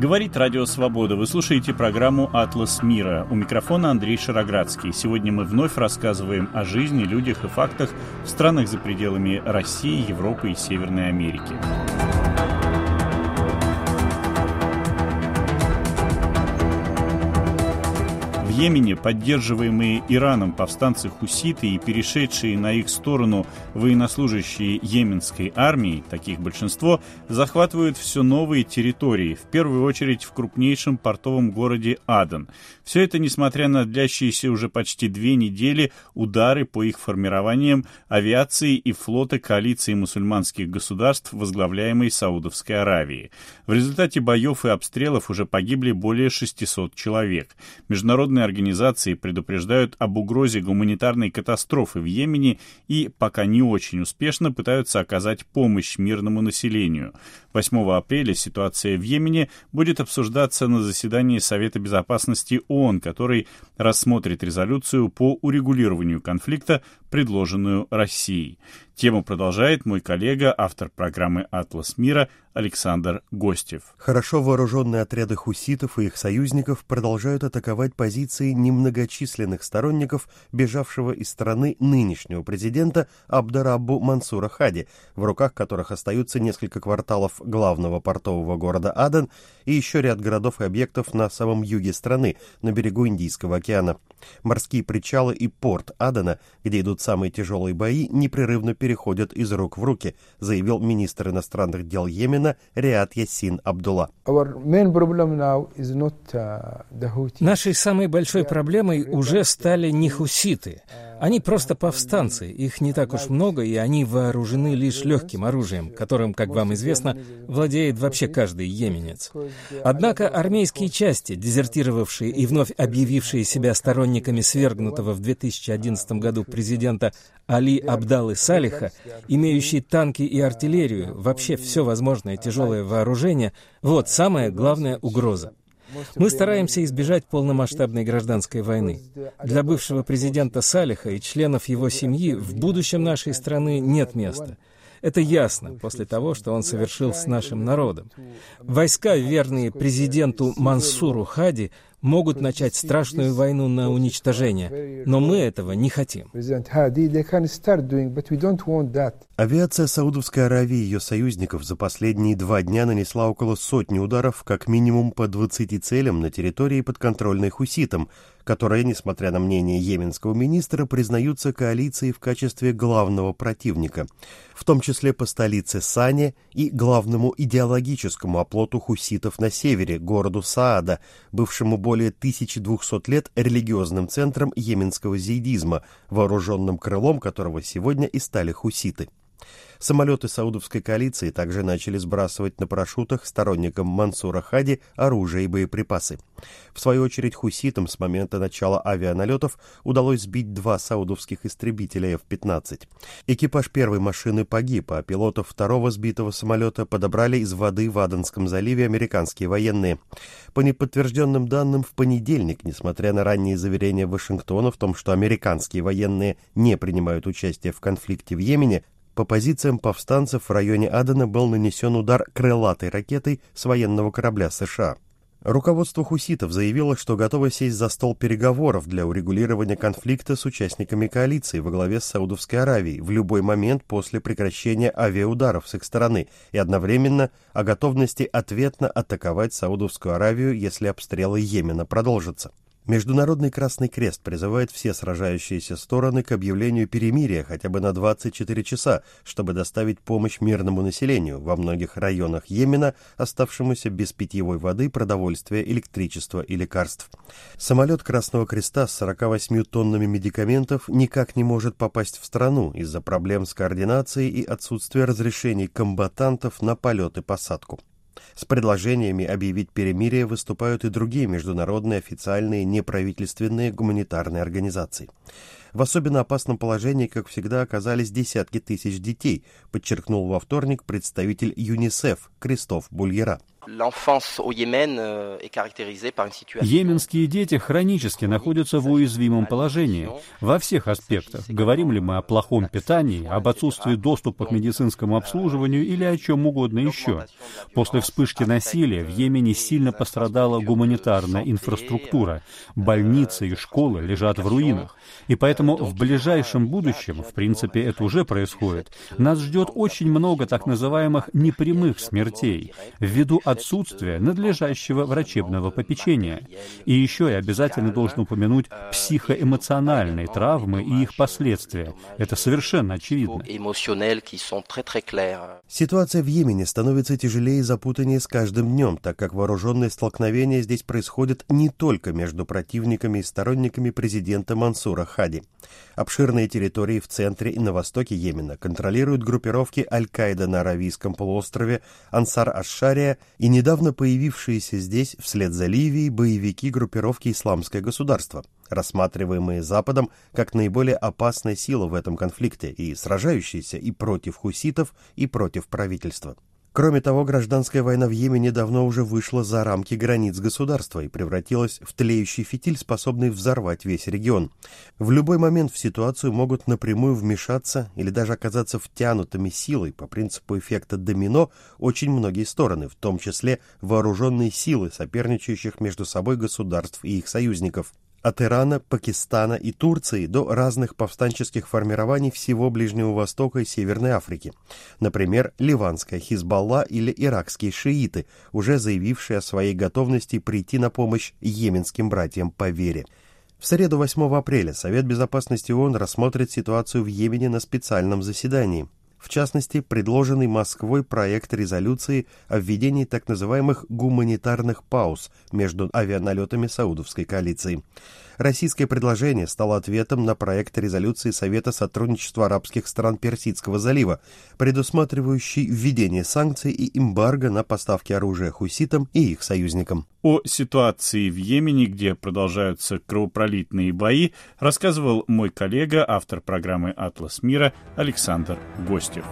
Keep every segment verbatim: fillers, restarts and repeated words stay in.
Говорит Радио Свобода. Вы слушаете программу «Атлас мира». У микрофона Андрей Шароградский. Сегодня мы вновь рассказываем о жизни, людях и фактах в странах за пределами России, Европы и Северной Америки. В Йемене поддерживаемые Ираном повстанцы-хуситы и перешедшие на их сторону военнослужащие йеменской армии, таких большинство, захватывают все новые территории, в первую очередь в крупнейшем портовом городе Аден. Все это несмотря на длящиеся уже почти две недели удары по их формированиям авиации и флота коалиции мусульманских государств, возглавляемой Саудовской Аравией. В результате боев и обстрелов уже погибли более шестисот человек. Международные организации предупреждают об угрозе гуманитарной катастрофы в Йемене и пока не очень успешно пытаются оказать помощь мирному населению. восьмого апреля ситуация в Йемене будет обсуждаться на заседании Совета безопасности ООН, который рассмотрит резолюцию по урегулированию конфликта, предложенную Россией. Тему продолжает мой коллега, автор программы «Атлас мира» Александр Гостев. Хорошо вооруженные отряды хуситов и их союзников продолжают атаковать позиции немногочисленных сторонников бежавшего из страны нынешнего президента Абд-Раббу Мансура Хади, в руках которых остаются несколько кварталов главного портового города Аден и еще ряд городов и объектов на самом юге страны, на берегу Индийского океана. Морские причалы и порт Адена, где идут самые тяжелые бои, непрерывно переходят из рук в руки, заявил министр иностранных дел Йемена Риад Яссин Абдулла. Нашей самой большой проблемой уже стали не хуситы. Они просто повстанцы, их не так уж много, и они вооружены лишь легким оружием, которым, как вам известно, владеет вообще каждый йеменец. Однако армейские части, дезертировавшие и вновь объявившие себя сторонниками свергнутого в две тысячи одиннадцатом году президента Али Абдаллы Салиха, имеющие танки и артиллерию, вообще все возможное тяжелое вооружение, вот самая главная угроза. Мы стараемся избежать полномасштабной гражданской войны. Для бывшего президента Салиха и членов его семьи в будущем нашей страны нет места. Это ясно после того, что он совершил с нашим народом. Войска, верные президенту Мансуру Хади, могут начать страшную войну на уничтожение, но мы этого не хотим. Авиация Саудовской Аравии и ее союзников за последние два дня нанесла около сотни ударов, как минимум по двадцати целям на территории, подконтрольной хуситам, которые, несмотря на мнение йеменского министра, признаются коалицией в качестве главного противника, в том числе по столице Сане и главному идеологическому оплоту хуситов на севере, городу Саада, бывшему более тысячи двухсот лет религиозным центром йеменского зиидизма, вооруженным крылом которого сегодня и стали хуситы. Самолеты саудовской коалиции также начали сбрасывать на парашютах сторонникам Мансура Хади оружие и боеприпасы. В свою очередь хуситам с момента начала авианалетов удалось сбить два саудовских истребителя эф пятнадцать. Экипаж первой машины погиб, а пилотов второго сбитого самолета подобрали из воды в Аденском заливе американские военные. По неподтвержденным данным, в понедельник, несмотря на ранние заверения Вашингтона в том, что американские военные не принимают участие в конфликте в Йемене, по позициям повстанцев в районе Адена был нанесен удар крылатой ракетой с военного корабля США. Руководство хуситов заявило, что готово сесть за стол переговоров для урегулирования конфликта с участниками коалиции во главе с Саудовской Аравией в любой момент после прекращения авиаударов с их стороны и одновременно о готовности ответно атаковать Саудовскую Аравию, если обстрелы Йемена продолжатся. Международный Красный Крест призывает все сражающиеся стороны к объявлению перемирия хотя бы на двадцать четыре часа, чтобы доставить помощь мирному населению во многих районах Йемена, оставшемуся без питьевой воды, продовольствия, электричества и лекарств. Самолет Красного Креста с сорока восьмью тоннами медикаментов никак не может попасть в страну из-за проблем с координацией и отсутствия разрешений комбатантов на полет и посадку. С предложениями объявить перемирие выступают и другие международные официальные неправительственные гуманитарные организации. В особенно опасном положении, как всегда, оказались десятки тысяч детей, подчеркнул во вторник представитель ЮНИСЕФ Кристоф Бульера. Йеменские дети хронически находятся в уязвимом положении во всех аспектах. Говорим ли мы о плохом питании, об отсутствии доступа к медицинскому обслуживанию или о чем угодно еще. После вспышки насилия в Йемене сильно пострадала гуманитарная инфраструктура. Больницы и школы лежат в руинах. И поэтому в ближайшем будущем, в принципе, это уже происходит, нас ждет очень много так называемых непрямых смертей, ввиду отсутствия надлежащего врачебного попечения. И еще я обязательно должен упомянуть психоэмоциональные травмы и их последствия. Это совершенно очевидно. Ситуация в Йемене становится тяжелее и запутаннее с каждым днем, так как вооруженные столкновения здесь происходят не только между противниками и сторонниками президента Мансура Хади. Обширные территории в центре и на востоке Йемена контролируют группировки Аль-Каида на Аравийском полуострове, Ансар аш-Шария и недавно появившиеся здесь, вслед за Ливией, боевики группировки «Исламское государство», рассматриваемые Западом как наиболее опасная сила в этом конфликте и сражающиеся и против хуситов, и против правительства. Кроме того, гражданская война в Йемене давно уже вышла за рамки границ государства и превратилась в тлеющий фитиль, способный взорвать весь регион. В любой момент в ситуацию могут напрямую вмешаться или даже оказаться втянутыми силой по принципу эффекта домино очень многие стороны, в том числе вооруженные силы соперничающих между собой государств и их союзников. От Ирана, Пакистана и Турции до разных повстанческих формирований всего Ближнего Востока и Северной Африки. Например, ливанская Хизбалла или иракские шииты, уже заявившие о своей готовности прийти на помощь йеменским братьям по вере. В среду восьмого апреля Совет Безопасности ООН рассмотрит ситуацию в Йемене на специальном заседании. В частности, предложенный Москвой проект резолюции о введении так называемых гуманитарных пауз между авианалетами саудовской коалиции. Российское предложение стало ответом на проект резолюции Совета сотрудничества арабских стран Персидского залива, предусматривающий введение санкций и эмбарго на поставки оружия хуситам и их союзникам. О ситуации в Йемене, где продолжаются кровопролитные бои, рассказывал мой коллега, автор программы «Атлас мира» Александр Гостев.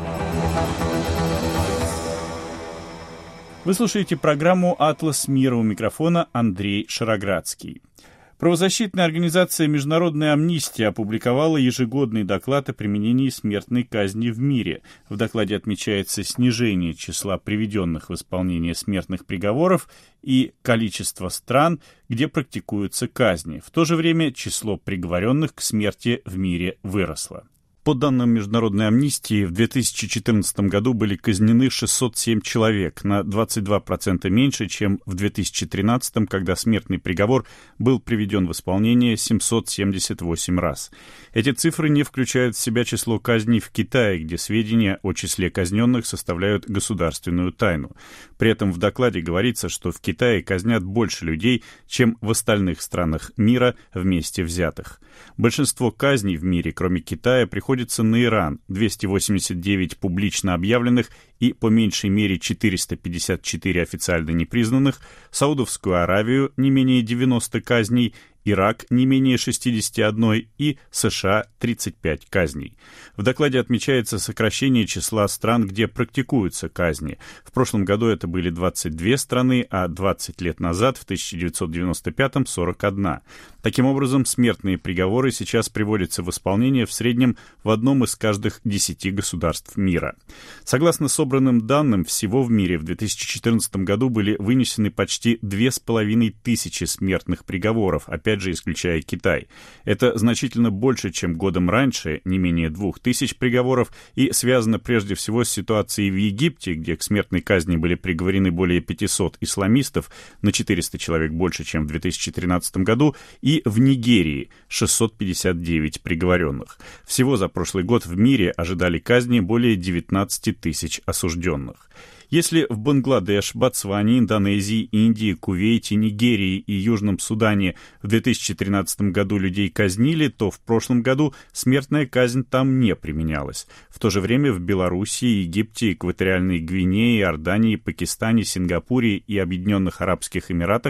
Вы слушаете программу «Атлас мира», у микрофона Андрей Шароградский. Правозащитная организация «Международная амнистия» опубликовала ежегодный доклад о применении смертной казни в мире. В докладе отмечается снижение числа приведенных в исполнение смертных приговоров и количество стран, где практикуются казни. В то же время число приговоренных к смерти в мире выросло. По данным Международной амнистии, в две тысячи четырнадцатом году были казнены шестьсот семь человек, на двадцать два процента меньше, чем в две тысячи тринадцатом, когда смертный приговор был приведен в исполнение семьсот семьдесят восемь раз. Эти цифры не включают в себя число казней в Китае, где сведения о числе казненных составляют государственную тайну. При этом в докладе говорится, что в Китае казнят больше людей, чем в остальных странах мира вместе взятых. Большинство казней в мире, кроме Китая, приходится на Иран, двести восемьдесят девять публично объявленных и по меньшей мере четыреста пятьдесят четыре официально непризнанных, Саудовскую Аравию не менее девяноста казней, Ирак не менее шестьдесят один и США тридцать пять казней. В докладе отмечается сокращение числа стран, где практикуются казни. В прошлом году это были двадцать две страны, а двадцать лет назад, в тысяча девятьсот девяносто пятом, сорок одна. Таким образом, смертные приговоры сейчас приводятся в исполнение в среднем в одном из каждых десяти государств мира. Согласно собранным данным, всего в мире в две тысячи четырнадцатом году были вынесены почти две с половиной тысячи смертных приговоров, опять же исключая Китай. Это значительно больше, чем годом раньше, не менее двух тысяч приговоров, и связано прежде всего с ситуацией в Египте, где к смертной казни были приговорены более пятисот исламистов, на четыреста человек больше, чем в две тысячи тринадцатом году, и в Нигерии шестьсот пятьдесят девять приговоренных. Всего за прошлый год в мире ожидали казни более девятнадцать тысяч осужденных. Если в Бангладеш, Ботсване, Индонезии, Индии, Кувейте, Нигерии и Южном Судане в две тысячи тринадцатом году людей казнили, то в прошлом году смертная казнь там не применялась. В то же время в Белоруссии, Египте, Экваториальной Гвинее, Иордании, Пакистане, Сингапуре и Объединенных Арабских Эмиратах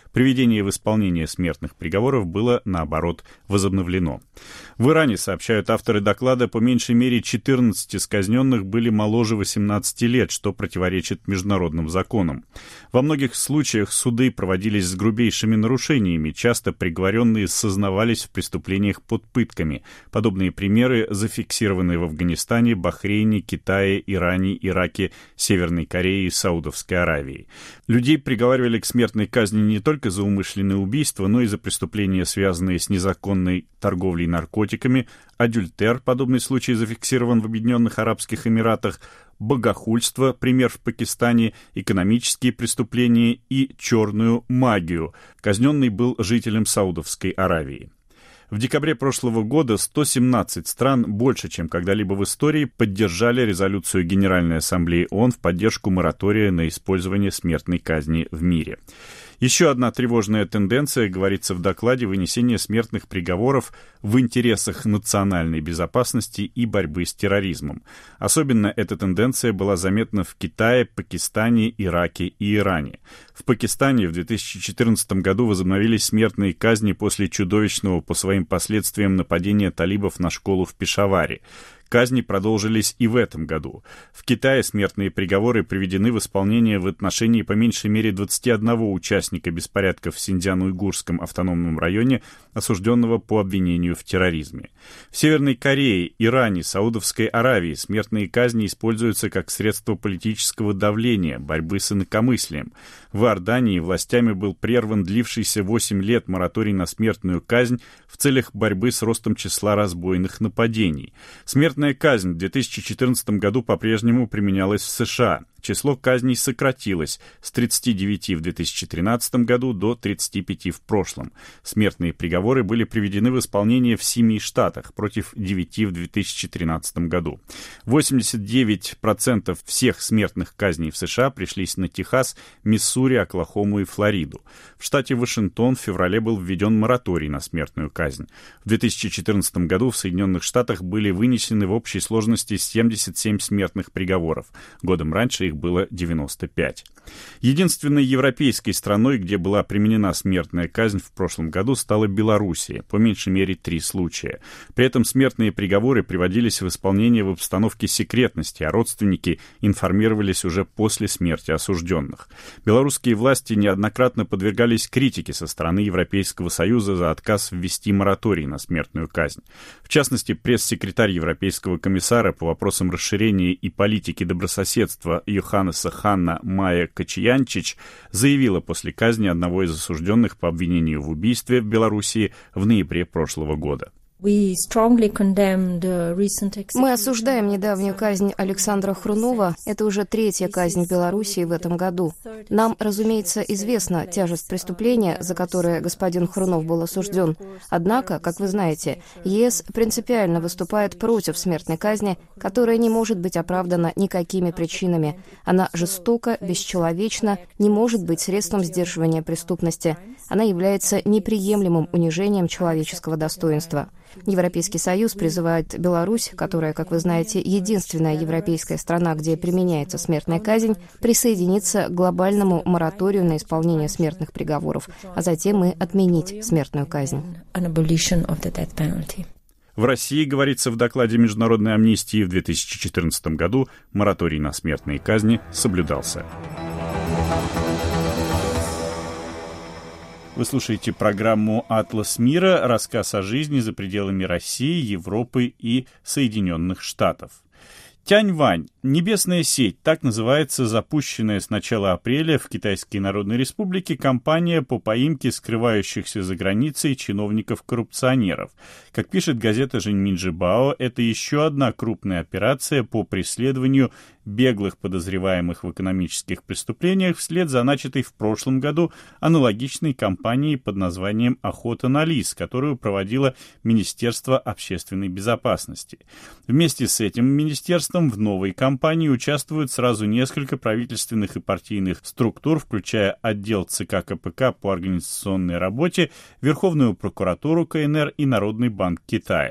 Приведение в исполнение смертных приговоров было, наоборот, возобновлено. В Иране, сообщают авторы доклада, по меньшей мере четырнадцать из казненных были моложе восемнадцати лет, что противоречит международным законам. Во многих случаях суды проводились с грубейшими нарушениями, часто приговоренные сознавались в преступлениях под пытками. Подобные примеры зафиксированы в Афганистане, Бахрейне, Китае, Иране, Ираке, Северной Корее и Саудовской Аравии. Людей приговаривали к смертной казни не только за умышленное убийство, но и за преступления, связанные с незаконной торговлей наркотиками, адюльтер, подобный случай зафиксирован в Объединенных Арабских Эмиратах, богохульство, пример в Пакистане, экономические преступления и черную магию. Казненный был жителем Саудовской Аравии. В декабре прошлого года сто семнадцать стран, больше, чем когда-либо в истории, поддержали резолюцию Генеральной Ассамблеи ООН в поддержку моратория на использование смертной казни в мире. Еще одна тревожная тенденция, говорится в докладе, вынесение смертных приговоров в интересах национальной безопасности и борьбы с терроризмом. Особенно эта тенденция была заметна в Китае, Пакистане, Ираке и Иране. В Пакистане в две тысячи четырнадцатом году возобновились смертные казни после чудовищного по своим последствиям нападения талибов на школу в Пешаваре. Казни продолжились и в этом году. В Китае смертные приговоры приведены в исполнение в отношении по меньшей мере двадцати одного участника беспорядков в Синьцзян-Уйгурском автономном районе, осужденного по обвинению в терроризме. В Северной Корее, Иране, Саудовской Аравии смертные казни используются как средство политического давления, борьбы с инакомыслием. В Иордании властями был прерван длившийся восемь лет мораторий на смертную казнь в целях борьбы с ростом числа разбойных нападений. Смертная казнь в две тысячи четырнадцатом году по-прежнему применялась в США. Число казней сократилось с тридцати девяти в две тысячи тринадцатом году до тридцати пяти в прошлом. Смертные приговоры были приведены в исполнение в семи штатах против девяти в две тысячи тринадцатом году. восемьдесят девять процентов всех смертных казней в США пришлись на Техас, Миссури, Оклахому и Флориду. В штате Вашингтон в феврале был введен мораторий на смертную казнь. В две тысячи четырнадцатом году в Соединенных Штатах были вынесены в общей сложности семьдесят семь смертных приговоров. Годом раньше их было девяносто пять. Единственной европейской страной, где была применена смертная казнь в прошлом году, стала Белоруссия, по меньшей мере три случая. При этом смертные приговоры приводились в исполнение в обстановке секретности, а родственники информировались уже после смерти осужденных. Белорусские власти неоднократно подвергались критике со стороны Европейского Союза за отказ ввести мораторий на смертную казнь. В частности, пресс-секретарь Европейского комиссара по вопросам расширения и политики добрососедства Йоханнеса Ханна Майя Качиянчич заявила после казни одного из осужденных по обвинению в убийстве в Белоруссии в ноябре прошлого года. Мы осуждаем недавнюю казнь Александра Хрунова. Это уже третья казнь в Белоруссии в этом году. Нам, разумеется, известна тяжесть преступления, за которое господин Хрунов был осужден. Однако, как вы знаете, ЕС принципиально выступает против смертной казни, которая не может быть оправдана никакими причинами. Она жестока, бесчеловечна, не может быть средством сдерживания преступности. Она является неприемлемым унижением человеческого достоинства. Европейский Союз призывает Беларусь, которая, как вы знаете, единственная европейская страна, где применяется смертная казнь, присоединиться к глобальному мораторию на исполнение смертных приговоров, а затем и отменить смертную казнь. В России, говорится в докладе Международной амнистии, в две тысячи четырнадцатом году мораторий на смертные казни соблюдался. Вы слушаете программу «Атлас мира», рассказ о жизни за пределами России, Европы и Соединенных Штатов. Тяньвань – небесная сеть, так называется запущенная с начала апреля в Китайской Народной Республике кампания по поимке скрывающихся за границей чиновников-коррупционеров. Как пишет газета «Жэньминжибао», это еще одна крупная операция по преследованию беглых подозреваемых в экономических преступлениях вслед за начатой в прошлом году аналогичной кампанией под названием «Охота на лис», которую проводило Министерство общественной безопасности. Вместе с этим министерством в новой кампании участвуют сразу несколько правительственных и партийных структур, включая отдел ЦК КПК по организационной работе, Верховную прокуратуру КНР и Народный банк Китая.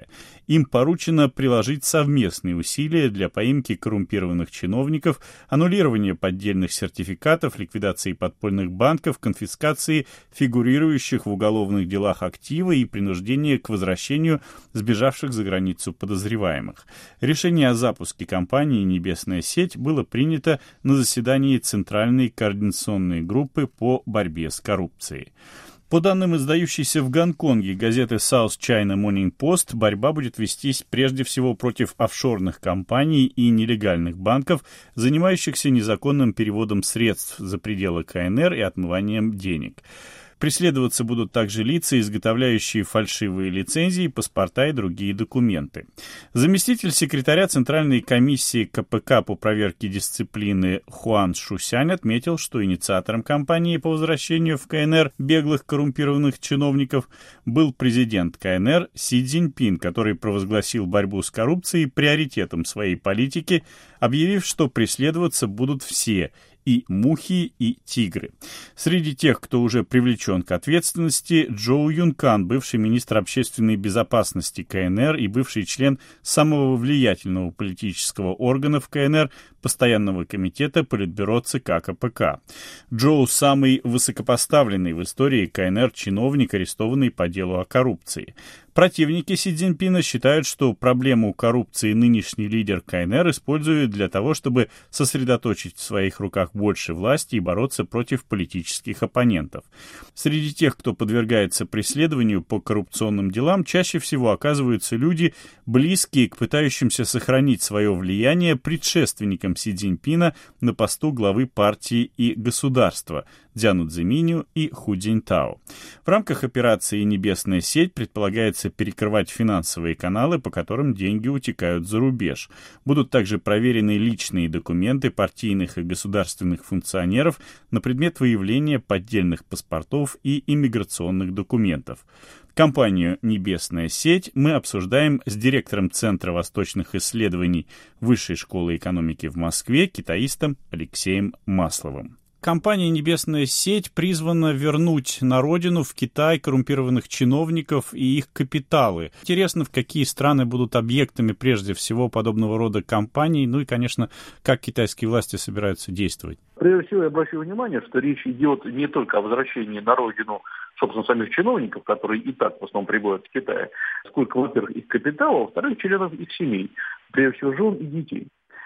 Им поручено приложить совместные усилия для поимки коррумпированных чиновников, аннулирования поддельных сертификатов, ликвидации подпольных банков, конфискации фигурирующих в уголовных делах актива и принуждения к возвращению сбежавших за границу подозреваемых. Решение о запуске кампании «Небесная сеть» было принято на заседании Центральной координационной группы по борьбе с коррупцией. По данным издающейся в Гонконге газеты South China Morning Post, борьба будет вестись прежде всего против офшорных компаний и нелегальных банков, занимающихся незаконным переводом средств за пределы КНР и отмыванием денег. Преследоваться будут также лица, изготовляющие фальшивые лицензии, паспорта и другие документы. Заместитель секретаря Центральной комиссии КПК по проверке дисциплины Хуан Шусянь отметил, что инициатором кампании по возвращению в КНР беглых коррумпированных чиновников был президент КНР Си Цзиньпин, который провозгласил борьбу с коррупцией приоритетом своей политики, объявив, что преследоваться будут все – и мухи, и тигры. Среди тех, кто уже привлечен к ответственности, Джоу Юнкан, бывший министр общественной безопасности КНР и бывший член самого влиятельного политического органа в КНР, Постоянного комитета Политбюро ЦК КПК. Джоу – самый высокопоставленный в истории КНР чиновник, арестованный по делу о коррупции. Противники Си Цзиньпина считают, что проблему коррупции нынешний лидер КНР использует для того, чтобы сосредоточить в своих руках больше власти и бороться против политических оппонентов. Среди тех, кто подвергается преследованию по коррупционным делам, чаще всего оказываются люди, близкие к пытающимся сохранить свое влияние предшественникам Си Цзиньпина на посту главы партии и государства Цзяну Цзэминю и Ху Цзиньтао. В рамках операции «Небесная сеть» предполагается перекрывать финансовые каналы, по которым деньги утекают за рубеж. Будут также проверены личные документы партийных и государственных функционеров на предмет выявления поддельных паспортов и иммиграционных документов. Компанию «Небесная сеть» мы обсуждаем с директором Центра восточных исследований Высшей школы экономики в Москве, китаистом Алексеем Масловым. Компания «Небесная сеть» призвана вернуть на родину, в Китай, коррумпированных чиновников и их капиталы. Интересно, в какие страны будут объектами прежде всего подобного рода компаний, ну и, конечно, как китайские власти собираются действовать. Прежде всего, я обращаю внимание, что речь идет не только о возвращении на родину, собственно, самих чиновников, которые и так в основном прибывают в Китае, сколько, во-первых, их капитала, а во-вторых, членов их семей, прежде всего, жен и детей.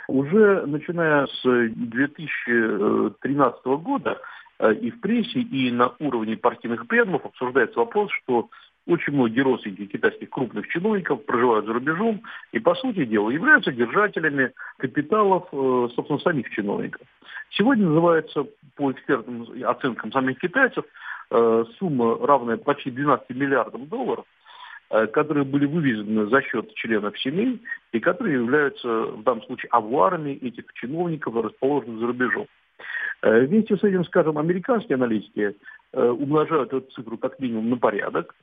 Уже начиная с две тысячи тринадцатого года и в прессе, и на уровне партийных пленумов обсуждается вопрос, что очень многие родственники китайских крупных чиновников проживают за рубежом и, по сути дела, являются держателями капиталов, собственно, самих чиновников. Сегодня называется, по экспертным оценкам самих китайцев, сумма, равная почти двенадцати миллиардам долларов, которые были вывезены за счет членов семей и которые являются в данном случае авуарами этих чиновников, расположенных за рубежом. Вместе с этим, скажем, американские аналитики умножают эту цифру как минимум на порядок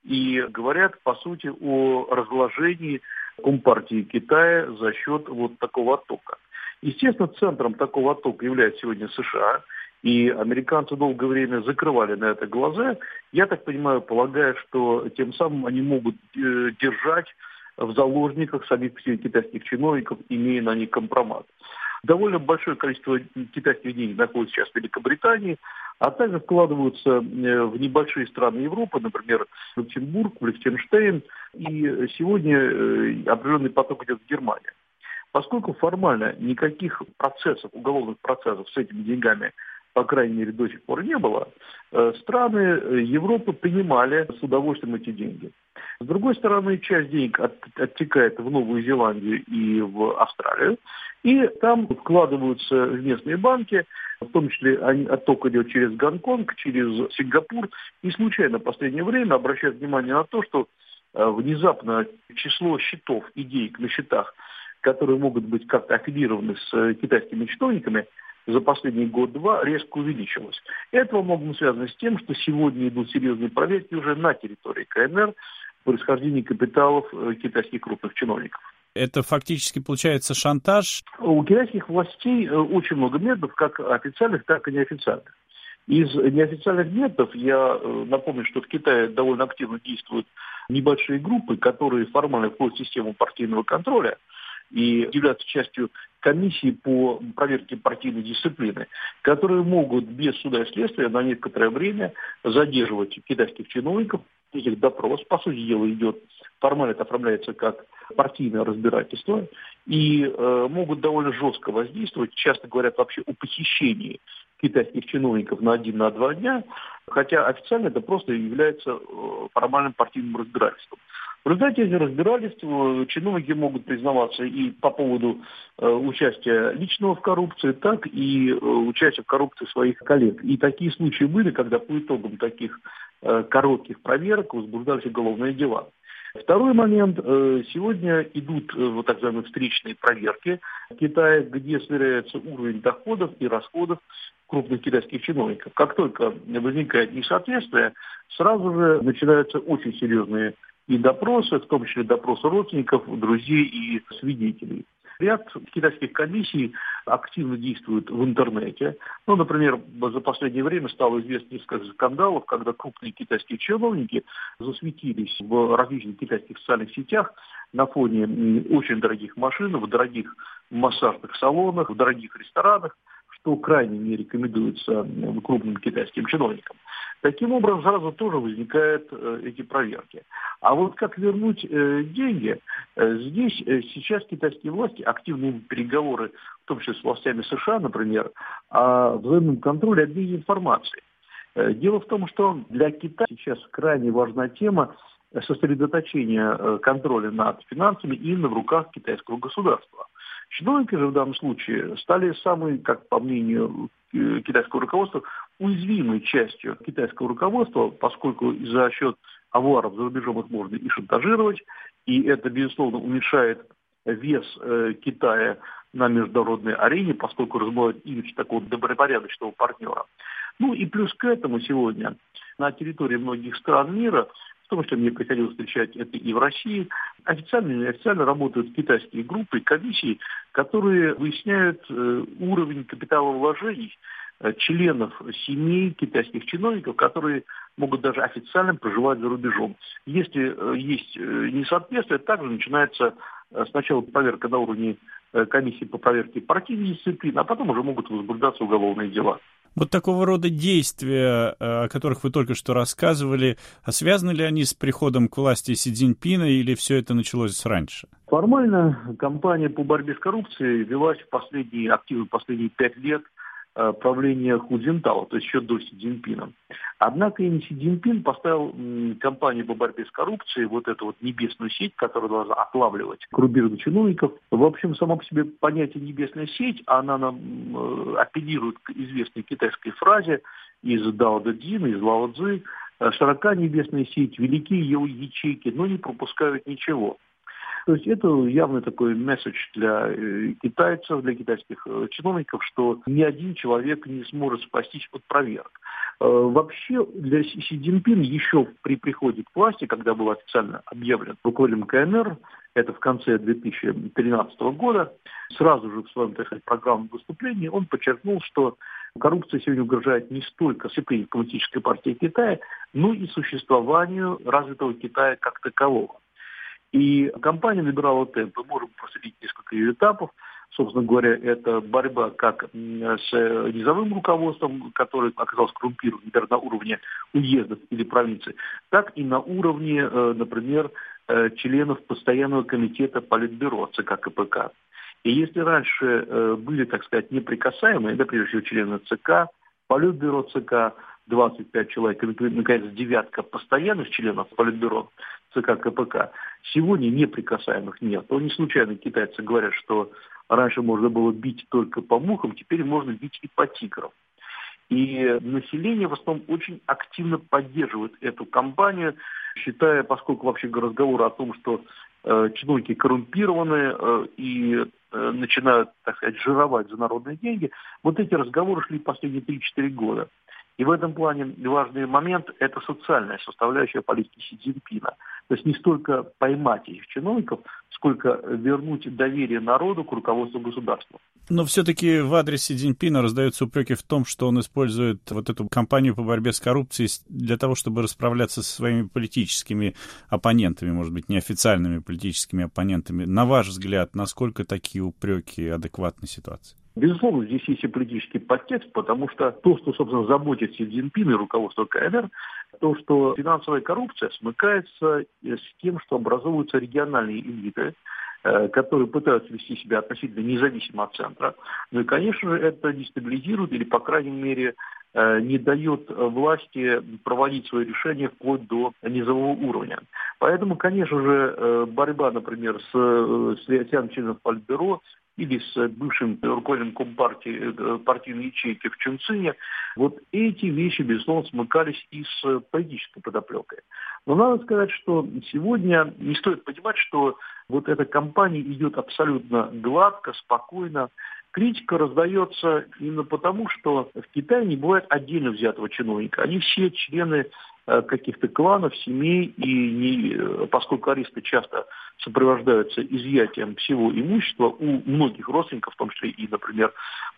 и говорят, по сути, о разложении Компартии Китая за счет вот такого оттока. Естественно, центром такого оттока является сегодня США, и американцы долгое время закрывали на это глаза. Я так понимаю, полагая, что тем самым они могут э, держать в заложниках самих китайских чиновников, имея на них компромат. Довольно большое количество китайских денег находится сейчас в Великобритании, а также вкладываются в небольшие страны Европы, например, в Люксембург, в Лихтенштейн, и сегодня определенный поток идет в Германию. Поскольку формально никаких процессов, уголовных процессов с этими деньгами, по крайней мере, до сих пор не было, страны Европы принимали с удовольствием эти деньги. С другой стороны, часть денег от, оттекает в Новую Зеландию и в Австралию, и там вкладываются в местные банки, в том числе отток идет через Гонконг, через Сингапур, и случайно в последнее время обращают внимание на то, что внезапно число счетов и денег на счетах, которые могут быть как-то аффилированы с китайскими чиновниками, за последний год-два резко увеличилось. Это во многом связано с тем, что сегодня идут серьезные проверки уже на территории КНР происхождения капиталов китайских крупных чиновников. Это фактически получается шантаж? У китайских властей очень много методов, как официальных, так и неофициальных. Из неофициальных методов я напомню, что в Китае довольно активно действует небольшие группы, которые формально входят в систему партийного контроля и являются частью комиссии по проверке партийной дисциплины, которые могут без суда и следствия на некоторое время задерживать китайских чиновников. Их допрос, по сути дела, идет, формально это оформляется как партийное разбирательство, и э, могут довольно жестко воздействовать. Часто говорят вообще о похищении китайских чиновников на один, на два дня, хотя официально это просто является э, формальным партийным разбирательством. В результате этих разбирательств чиновники могут признаваться и по поводу э, участия личного в коррупции, так и э, участия в коррупции своих коллег. И такие случаи были, когда по итогам таких э, коротких проверок возбуждались уголовные дела. Второй момент. Сегодня идут вот так называемые встречные проверки в Китае, где сверяется уровень доходов и расходов крупных китайских чиновников. Как только возникает несоответствие, сразу же начинаются очень серьезные и допросы, в том числе допросы родственников, друзей и свидетелей. Ряд китайских комиссий активно действуют в интернете. Ну, например, за последнее время стало известно несколько скандалов, когда крупные китайские чиновники засветились в различных китайских социальных сетях на фоне очень дорогих машин, в дорогих массажных салонах, в дорогих ресторанах, что крайне не рекомендуется крупным китайским чиновникам. Таким образом, сразу тоже возникают э, эти проверки. А вот как вернуть э, деньги, э, здесь э, сейчас китайские власти активные переговоры, в том числе с властями США, например, о взаимном контроле, обмене информацией. Э, дело в том, что для Китая сейчас крайне важна тема сосредоточения э, контроля над финансами именно в руках китайского государства. Чиновники же в данном случае стали самой, как по мнению китайского руководства, уязвимой частью китайского руководства, поскольку за счет авуаров за рубежом их можно и шантажировать, и это, безусловно, уменьшает вес э, Китая на международной арене, поскольку разбивает имидж такого добропорядочного партнера. Ну и плюс к этому сегодня на территории многих стран мира, в том числе мне приходилось встречать это и в России, официально и неофициально работают китайские группы, комиссии, которые выясняют э, уровень капиталовложений э, членов семей китайских чиновников, которые могут даже официально проживать за рубежом. Если э, есть э, несоответствие, также начинается э, сначала проверка на уровне э, комиссии по проверке партийной дисциплины, а потом уже могут возбуждаться уголовные дела. Вот такого рода действия, о которых вы только что рассказывали, а связаны ли они с приходом к власти Си Цзиньпина или все это началось раньше? Формально кампания по борьбе с коррупцией велась в последние, активно последние пять лет правления Ху Цзиньтао, то есть еще до Си Цзиньпина. Однако именно Си Цзиньпин поставил м, кампанию по борьбе с коррупцией, вот эту вот небесную сеть, которая должна отлавливать коррумпированных чиновников. В общем, само по себе понятие «небесная сеть», она нам э, апеллирует к известной китайской фразе из Дао Дэ Цзина, из Лао Цзы: «Широка небесная сеть, велики ее ячейки, но не пропускают ничего». То есть это явный такой месседж для э, китайцев, для китайских э, чиновников, что ни один человек не сможет спастись от проверок. Э, вообще для Си Цзиньпина еще при приходе к власти, когда был официально объявлен руководителем Ка Эн Эр, это в конце две тысячи тринадцатого года, сразу же в своем, так сказать, программном выступлении он подчеркнул, что коррупция сегодня угрожает не столько дисциплине Коммунистической партии Китая, но и существованию развитого Китая как такового. И кампания набирала темпы. Можем проследить несколько ее этапов. Собственно говоря, это борьба как с низовым руководством, которое оказалось коррумпированным, например, на уровне уездов или провинций, так и на уровне, например, членов постоянного комитета Политбюро ЦК Ка Пэ Ка. И если раньше были, так сказать, неприкасаемые, да, прежде всего члены ЦК, Политбюро ЦК, двадцать пять человек, и, наконец, девятка постоянных членов Политбюро ЦК Ка Пэ Ка, сегодня неприкасаемых нет. То не случайно китайцы говорят, что раньше можно было бить только по мухам, теперь можно бить и по тиграм. И население в основном очень активно поддерживает эту кампанию, считая, поскольку вообще разговор о том, что э, чиновники коррумпированы э, и э, начинают, так сказать, жировать за народные деньги, вот эти разговоры шли последние три-четыре года. И в этом плане важный момент – это социальная составляющая политики Си Цзиньпина. То есть не столько поймать этих чиновников, сколько вернуть доверие народу к руководству государства. Но все-таки в адрес Си Цзиньпина раздаются упреки в том, что он использует вот эту кампанию по борьбе с коррупцией для того, чтобы расправляться со своими политическими оппонентами, может быть, неофициальными политическими оппонентами. На ваш взгляд, насколько такие упреки адекватны ситуации? Безусловно, здесь есть и политический подтекст, потому что то, что, собственно, заботит Си Цзиньпина и руководство ка эн эр, то, что финансовая коррупция смыкается с тем, что образовываются региональные элиты, которые пытаются вести себя относительно независимо от центра. Ну и, конечно же, это дестабилизирует или, по крайней мере, не дает власти проводить свои решения вплоть до низового уровня. Поэтому, конечно же, борьба, например, с, с рядом членов Политбюро или с бывшим руководителем Компартии, партийной ячейки в Чунцине, вот эти вещи, безусловно, смыкались и с политической подоплекой. Но надо сказать, что сегодня не стоит понимать, что вот эта кампания идет абсолютно гладко, спокойно. Критика раздается именно потому, что в Китае не бывает отдельно взятого чиновника. Они все члены каких-то кланов, семей, и не, поскольку аресты часто сопровождаются изъятием всего имущества у многих родственников, в том числе и, например,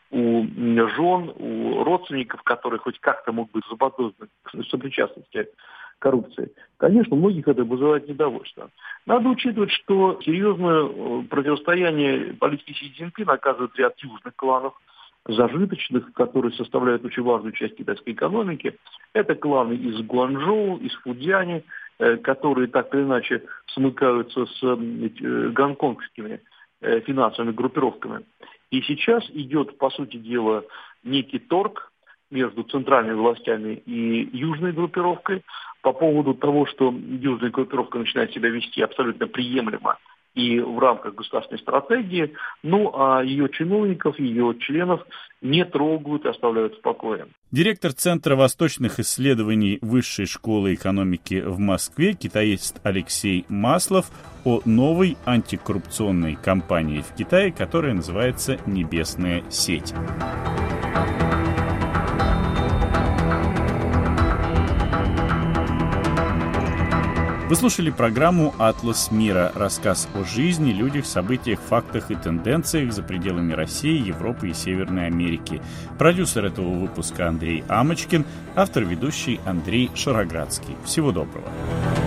у жен, у родственников, которые хоть как-то могут быть заподозрены в сопричастности к коррупции, конечно, у многих это вызывает недовольство. Надо учитывать, что серьезное противостояние политики Си Цзиньпина оказывает ряд южных кланов, зажиточных, которые составляют очень важную часть китайской экономики. Это кланы из Гуанчжоу, из Фудзяни, которые так или иначе смыкаются с гонконгскими финансовыми группировками. И сейчас идет, по сути дела, некий торг между центральными властями и южной группировкой по поводу того, что южная группировка начинает себя вести абсолютно приемлемо и в рамках государственной стратегии, ну а ее чиновников, ее членов не трогают и оставляют в покое. Директор Центра восточных исследований Высшей школы экономики в Москве, китаист Алексей Маслов, о новой антикоррупционной кампании в Китае, которая называется «Небесная сеть». Вы слушали программу «Атлас мира». Рассказ о жизни, людях, событиях, фактах и тенденциях за пределами России, Европы и Северной Америки. Продюсер этого выпуска Андрей Амочкин, автор-ведущий Андрей Шароградский. Всего доброго.